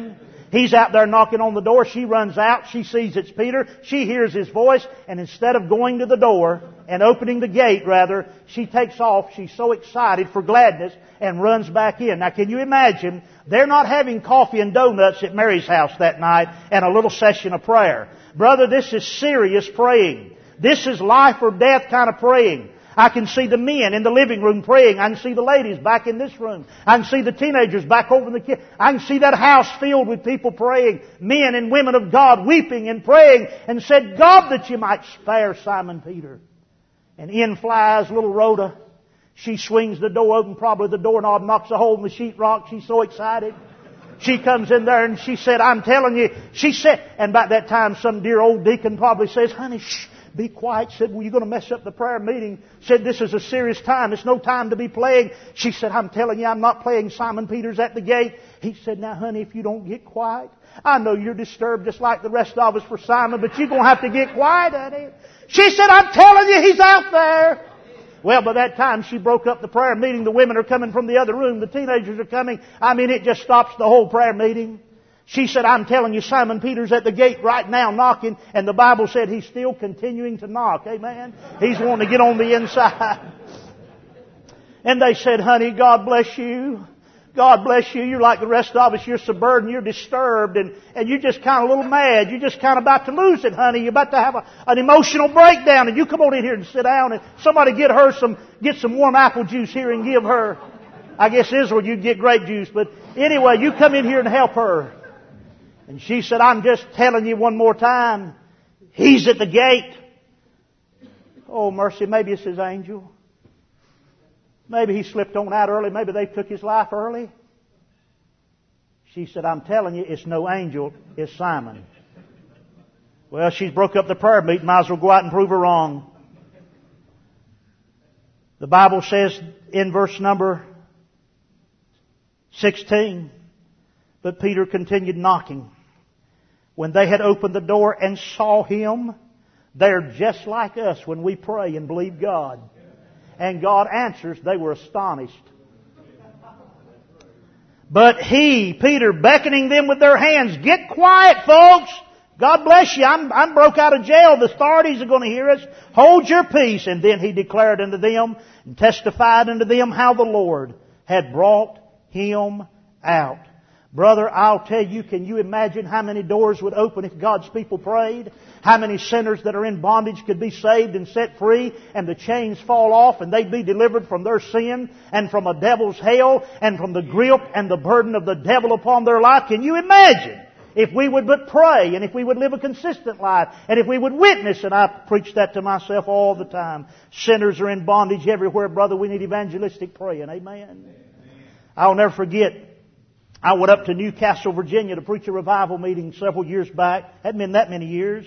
He's out there knocking on the door. She runs out. She sees it's Peter. She hears his voice. And instead of going to the door and opening the gate, rather, she takes off. She's so excited for gladness and runs back in. Now, can you imagine? They're not having coffee and donuts at Mary's house that night and a little session of prayer. Brother, this is serious praying. This is life or death kind of praying. I can see the men in the living room praying. I can see the ladies back in this room. I can see the teenagers back over in the kitchen. I can see that house filled with people praying. Men and women of God weeping and praying and said, God, that you might spare Simon Peter. And in flies little Rhoda. She swings the door open, probably the doorknob knocks a hole in the sheetrock. She's so excited. She comes in there and she said, I'm telling you, she said, and by that time some dear old deacon probably says, honey, shh. Be quiet. Said, well, you're going to mess up the prayer meeting. Said, this is a serious time. It's no time to be playing. She said, I'm telling you, I'm not playing Simon Peter's at the gate. He said, now, honey, if you don't get quiet, I know you're disturbed just like the rest of us for Simon, but you're going to have to get quiet, honey. She said, I'm telling you, he's out there. Well, by that time, she broke up the prayer meeting. The women are coming from the other room. The teenagers are coming. I mean, it just stops the whole prayer meeting. She said, I'm telling you, Simon Peter's at the gate right now knocking. And the Bible said he's still continuing to knock. Amen. He's wanting to get on the inside. And they said, honey, God bless you. God bless you. You're like the rest of us. You're subburdened. You're disturbed. And, and you're just kind of a little mad. You're just kind of about to lose it, honey. You're about to have a, an emotional breakdown. And you come on in here and sit down. And somebody get her some, get some warm apple juice here and give her. I guess Israel, you'd get grape juice. But anyway, you come in here and help her. And she said, I'm just telling you one more time. He's at the gate. Oh, mercy, maybe it's his angel. Maybe he slipped on out early. Maybe they took his life early. She said, I'm telling you, it's no angel. It's Simon. Well, she's broke up the prayer meeting. Might as well go out and prove her wrong. The Bible says in verse number sixteen, but Peter continued knocking. When they had opened the door and saw him, they're just like us when we pray and believe God. And God answers, they were astonished. But he, Peter, beckoning them with their hands, get quiet, folks. God bless you. I'm, I'm broke out of jail. The authorities are going to hear us. Hold your peace. And then he declared unto them and testified unto them how the Lord had brought him out. Brother, I'll tell you, can you imagine how many doors would open if God's people prayed? How many sinners that are in bondage could be saved and set free and the chains fall off and they'd be delivered from their sin and from a devil's hell and from the grip and the burden of the devil upon their life? Can you imagine if we would but pray and if we would live a consistent life and if we would witness? And I preach that to myself all the time. Sinners are in bondage everywhere, brother. We need evangelistic praying. Amen. I'll never forget. I went up to Newcastle, Virginia to preach a revival meeting several years back. Hadn't been that many years.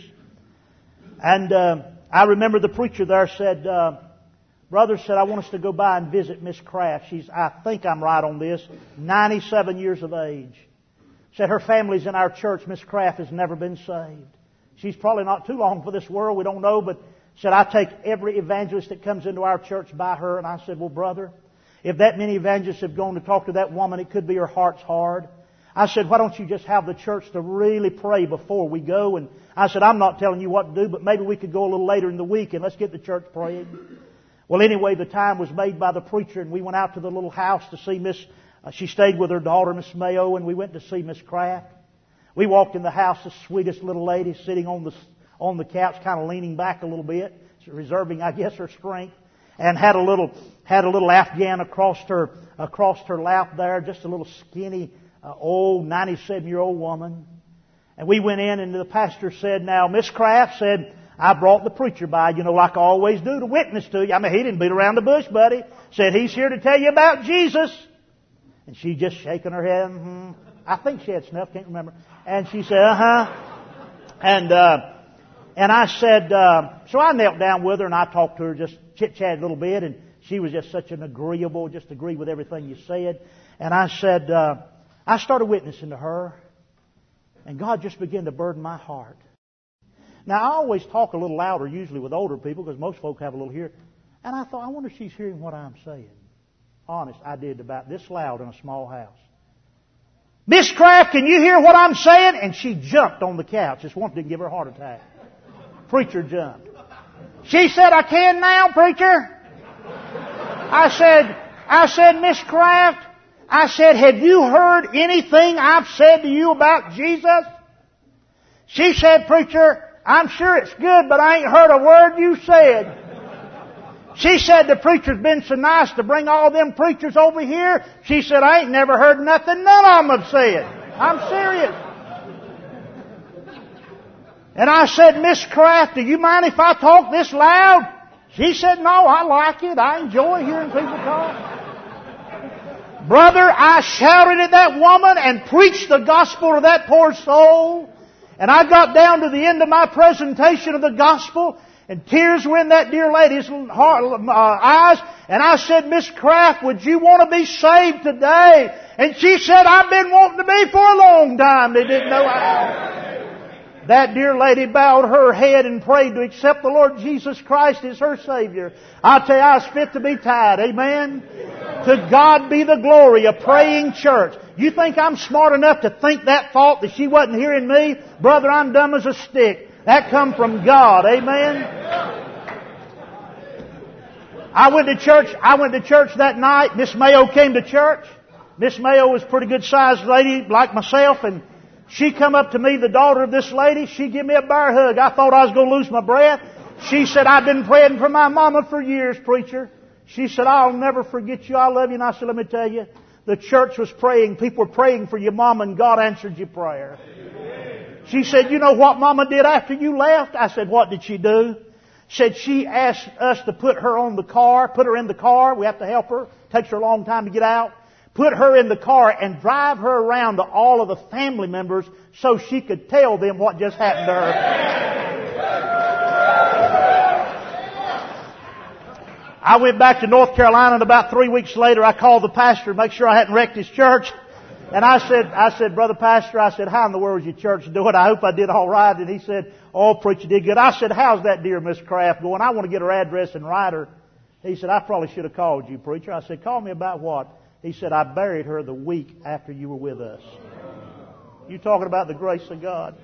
And uh, I remember the preacher there said, uh, brother said, I want us to go by and visit Miss Kraft. She's, I think I'm right on this, ninety-seven years of age. Said her family's in our church. Miss Kraft has never been saved. She's probably not too long for this world. We don't know. But said, I take every evangelist that comes into our church by her. And I said, well, brother, if that many evangelists have gone to talk to that woman, it could be her heart's hard. I said, why don't you just have the church to really pray before we go? And I said, I'm not telling you what to do, but maybe we could go a little later in the week and let's get the church praying. Well, anyway, the time was made by the preacher and we went out to the little house to see Miss, uh, she stayed with her daughter, Miss Mayo, and we went to see Miss Kraft. We walked in the house, the sweetest little lady sitting on the, on the couch, kind of leaning back a little bit, reserving, I guess, her strength. And had a little, had a little Afghan across her, across her lap there, just a little skinny, uh, old ninety-seven year old woman. And we went in and the pastor said, now Miss Kraft said, I brought the preacher by, you know, like I always do to witness to you. I mean, he didn't beat around the bush, buddy. Said he's here to tell you about Jesus. And she just shaking her head. Mm-hmm. I think she had snuff, can't remember. And she said, uh-huh. And, uh, and I said, uh, so I knelt down with her and I talked to her, just chit-chatted a little bit, and she was just such an agreeable, just agreed with everything you said. And I said, uh, I started witnessing to her, and God just began to burden my heart. Now, I always talk a little louder, usually with older people, because most folk have a little hearing. And I thought, I wonder if she's hearing what I'm saying. Honest, I did about this loud in a small house. Miss Kraft, can you hear what I'm saying? And she jumped on the couch. Just wanted to give her a heart attack. Preacher jumped. She said, I can now, preacher. I said, I said, Miss Kraft, I said, have you heard anything I've said to you about Jesus? She said, preacher, I'm sure it's good, but I ain't heard a word you said. She said, the preacher's been so nice to bring all them preachers over here. She said, I ain't never heard nothing none of them have said. I'm serious. And I said, Miss Kraft, do you mind if I talk this loud? She said, no, I like it. I enjoy hearing people talk. Brother, I shouted at that woman and preached the gospel to that poor soul. And I got down to the end of my presentation of the gospel, and tears were in that dear lady's heart, uh, eyes. And I said, Miss Kraft, would you want to be saved today? And she said, I've been wanting to be for a long time. They didn't know how. That dear lady bowed her head and prayed to accept the Lord Jesus Christ as her Savior. I tell you, I was fit to be tied. Amen? To God be the glory, a praying church. You think I'm smart enough to think that thought that she wasn't hearing me? Brother, I'm dumb as a stick. That come from God. Amen? I went to church, I went to church that night. Miss Mayo came to church. Miss Mayo was a pretty good sized lady like myself, and she come up to me, the daughter of this lady. She gave me a bear hug. I thought I was going to lose my breath. She said, I've been praying for my mama for years, preacher. She said, I'll never forget you. I love you. And I said, let me tell you, the church was praying. People were praying for your mama, and God answered your prayer. She said, you know what mama did after you left? I said, what did she do? Said she asked us to put her on the car, put her in the car. We have to help her. Takes her a long time to get out. Put her in the car and drive her around to all of the family members so she could tell them what just happened to her. I went back to North Carolina, and about three weeks later I called the pastor to make sure I hadn't wrecked his church. And I said, I said, Brother Pastor, I said, how in the world is your church doing? I hope I did all right. And he said, oh, preacher did good. I said, how's that dear Miss Kraft going? I want to get her address and write her. He said, I probably should have called you, preacher. I said, call me about what? He said, I buried her the week after you were with us. You talking about the grace of God.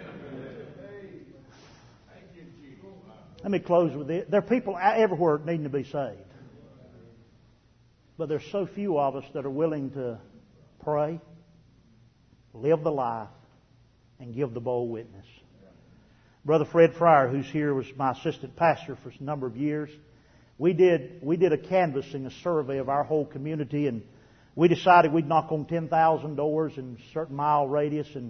Let me close with this. There are people everywhere needing to be saved. But there's so few of us that are willing to pray, live the life, and give the bold witness. Brother Fred Fryer, who's here, was my assistant pastor for a number of years. We did we did a canvassing, a survey of our whole community, and we decided we'd knock on ten thousand doors in a certain mile radius, and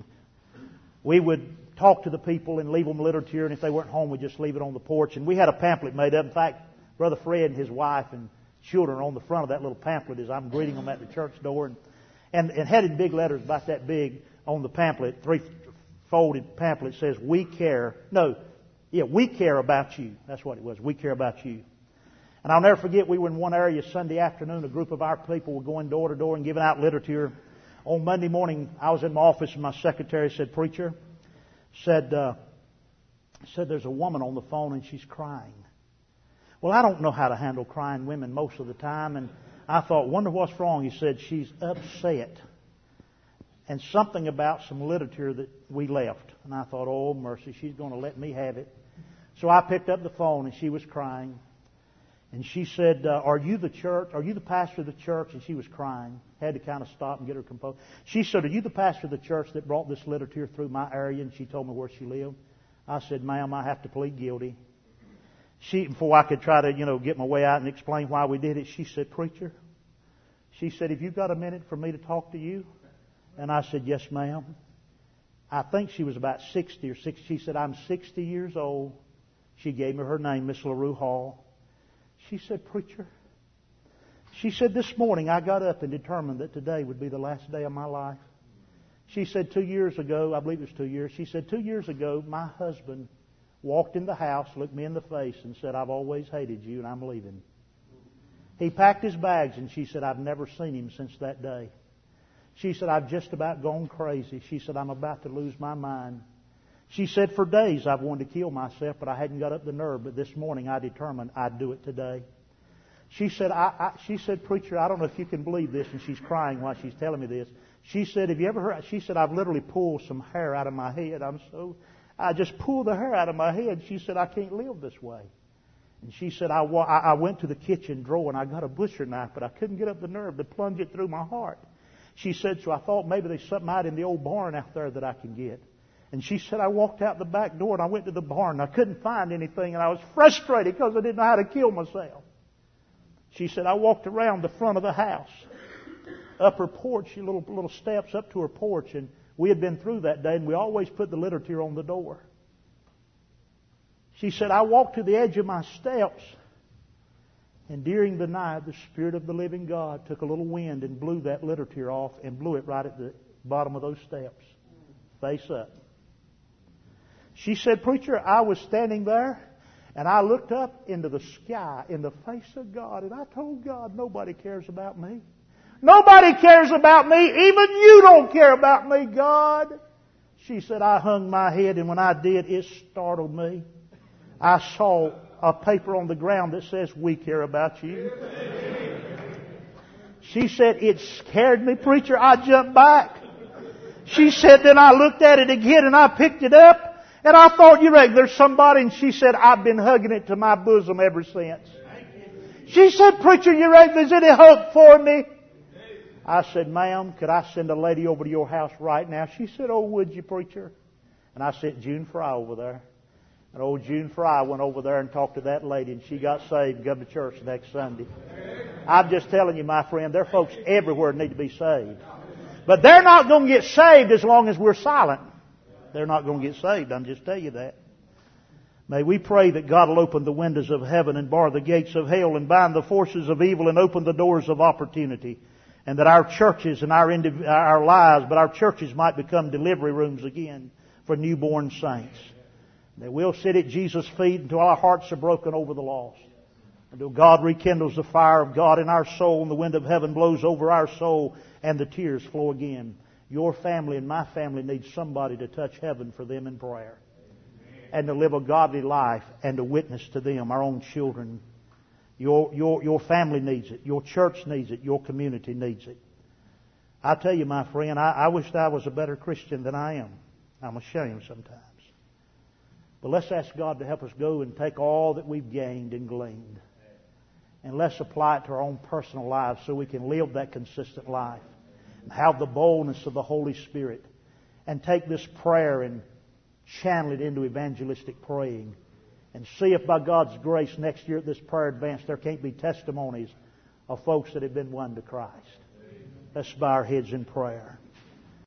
we would talk to the people and leave them literature, and if they weren't home, we'd just leave it on the porch. And we had a pamphlet made up. In fact, Brother Fred and his wife and children are on the front of that little pamphlet as I'm greeting them at the church door. And, and, and had in big letters about that big on the pamphlet, three-folded pamphlet says, we care. No, yeah, we care about you. That's what it was. We care about you. And I'll never forget, we were in one area Sunday afternoon. A group of our people were going door to door and giving out literature. On Monday morning, I was in my office and my secretary said, Preacher, said, uh, said there's a woman on the phone and she's crying. Well, I don't know how to handle crying women most of the time. And I thought, wonder what's wrong. He said, she's upset. And something about some literature that we left. And I thought, oh, mercy, she's going to let me have it. So I picked up the phone and she was crying. And she said, uh, are you the church? Are you the pastor of the church? And she was crying. Had to kind of stop and get her composed. She said, are you the pastor of the church that brought this literature through my area? And she told me where she lived. I said, ma'am, I have to plead guilty. She, before I could try to, you know, get my way out and explain why we did it, she said, Preacher, she said, have you got a minute for me to talk to you? And I said, yes, ma'am. I think she was about sixty or sixty. She said, I'm sixty years old. She gave me her name, Miss LaRue Hall. She said, Preacher, she said, this morning I got up and determined that today would be the last day of my life. She said, two years ago, I believe it was two years, she said, two years ago, my husband walked in the house, looked me in the face, and said, I've always hated you and I'm leaving. He packed his bags, and she said, I've never seen him since that day. She said, I've just about gone crazy. She said, I'm about to lose my mind. She said, for days I've wanted to kill myself, but I hadn't got up the nerve. But this morning I determined I'd do it today. She said, I, I, she said, Preacher, I don't know if you can believe this. And she's crying while she's telling me this. She said, have you ever heard? She said, I've literally pulled some hair out of my head. I'm so, I just pulled the hair out of my head. She said, I can't live this way. And she said, I, I went to the kitchen drawer and I got a butcher knife, but I couldn't get up the nerve to plunge it through my heart. She said, so I thought maybe there's something out in the old barn out there that I can get. And she said, I walked out the back door and I went to the barn and I couldn't find anything and I was frustrated because I didn't know how to kill myself. She said, I walked around the front of the house, up her porch, little, little steps up to her porch, and we had been through that day and we always put the literature on the door. She said, I walked to the edge of my steps, and during the night, the Spirit of the living God took a little wind and blew that literature off and blew it right at the bottom of those steps, face up. She said, preacher, I was standing there, and I looked up into the sky in the face of God, and I told God, nobody cares about me. Nobody cares about me. Even you don't care about me, God. She said, I hung my head, and when I did, it startled me. I saw a paper on the ground that says, we care about you. She said, it scared me, preacher. I jumped back. She said, then I looked at it again and I picked it up and I thought, you reckon there's somebody? And she said, I've been hugging it to my bosom ever since. She said, preacher, you reckon there's any hope for me? I said, ma'am, could I send a lady over to your house right now? She said, oh, would you, preacher? And I sent June Fry over there. And old June Fry went over there and talked to that lady, and she got saved and come to church next Sunday. I'm just telling you, my friend, there are folks everywhere that need to be saved. But they're not going to get saved as long as we're silent. They're not going to get saved, I'm just telling you that. May we pray that God will open the windows of heaven and bar the gates of hell and bind the forces of evil and open the doors of opportunity. And that our churches and our, indiv- our lives, but our churches might become delivery rooms again for newborn saints. That we'll sit at Jesus' feet until our hearts are broken over the lost. Until God rekindles the fire of God in our soul and the wind of heaven blows over our soul and the tears flow again. Your family and my family needs somebody to touch heaven for them in prayer. And to live a godly life and to witness to them, our own children. Your, your, your family needs it. Your church needs it. Your community needs it. I tell you, my friend, I, I wish I was a better Christian than I am. I'm ashamed sometimes. But let's ask God to help us go and take all that we've gained and gleaned. And let's apply it to our own personal lives so we can live that consistent life. And have the boldness of the Holy Spirit. And take this prayer and channel it into evangelistic praying. And see if by God's grace next year at this prayer advance there can't be testimonies of folks that have been won to Christ. Let's bow our heads in prayer.